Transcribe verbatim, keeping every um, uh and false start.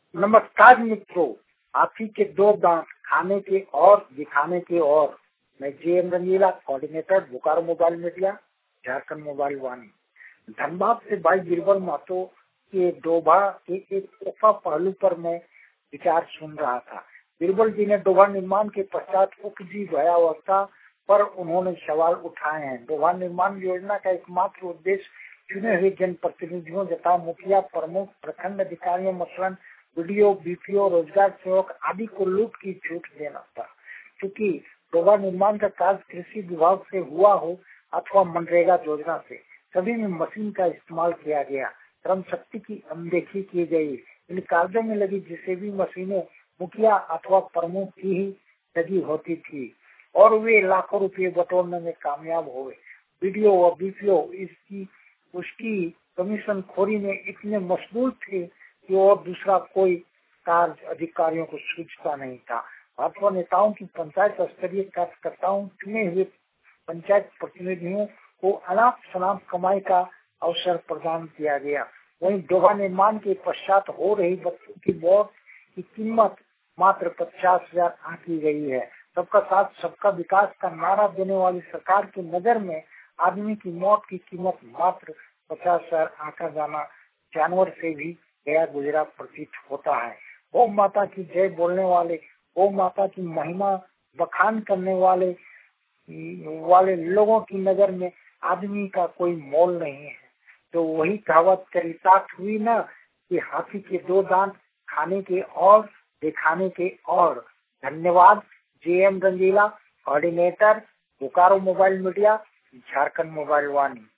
नमस्कार मित्रों, हाथी के दो दांत खाने के और दिखाने के और। मैं JM Rangila, coordinator Bokaro mobile media, Jharkhand mobile Vaani. Dhanbad से भाई बीरबल महतो के डोभा के एक तोहफा पहलू पर मैं विचार सुन रहा था। बीरबल जी ने डोभा निर्माण के पश्चात उपजी भयावता पर उन्होंने सवाल उठाए हैं। डोभा निर्माण योजना का एकमात्र उद्देश्य चुने हुए जनप्रतिनिधियों तथा मुखिया, प्रमुख, प्रखंड अधिकारियों मसलन वीडियो, बीपीओ, रोजगार सेवक आदि को लूट की छूट देना था। क्योंकि डोभा निर्माण का कार्य कृषि विभाग से हुआ हो अथवा मनरेगा योजना से, सभी में मशीन का इस्तेमाल किया गया। श्रम शक्ति की अनदेखी की गई। इन कार्यों में लगी जिसे भी मशीनें मुखिया अथवा प्रमुख की ही लगी होती थी और वे लाखों रुपये बटोरने में कामयाब हुए। वीडियो व बीपीओ इसकी उसकी कमीशन खोरी में इतने मशगूल थे कि और दूसरा कोई कार्य अधिकारियों को सूझता नहीं था। भाजपा नेताओं की पंचायत स्तरीय कार्यकर्ताओं चुने हुए पंचायत प्रतिनिधियों को अनाप शनाप कमाई का अवसर प्रदान किया गया। वहीं डोभा निर्माण के पश्चात हो रही बच्चों की मौत की कीमत मात्र पचास हजार आंकी गई है। सबका साथ सबका विकास का नारा देने वाली सरकार की नजर में आदमी की मौत की कीमत मात्र पचास हजार आंका जाना जानवर से भी गया गुजरा प्रतीत होता है। गौ माता की जय बोलने वाले, गौ माता की महिमा बखान करने वाले वाले लोगों की नजर में आदमी का कोई मोल नहीं है। तो वही कहावत चरितार्थ हुई ना कि हाथी के दो दांत खाने के और दिखाने के और। धन्यवाद। JM Rangila, coordinator Bokaro mobile media, Jharkhand mobile वाणी।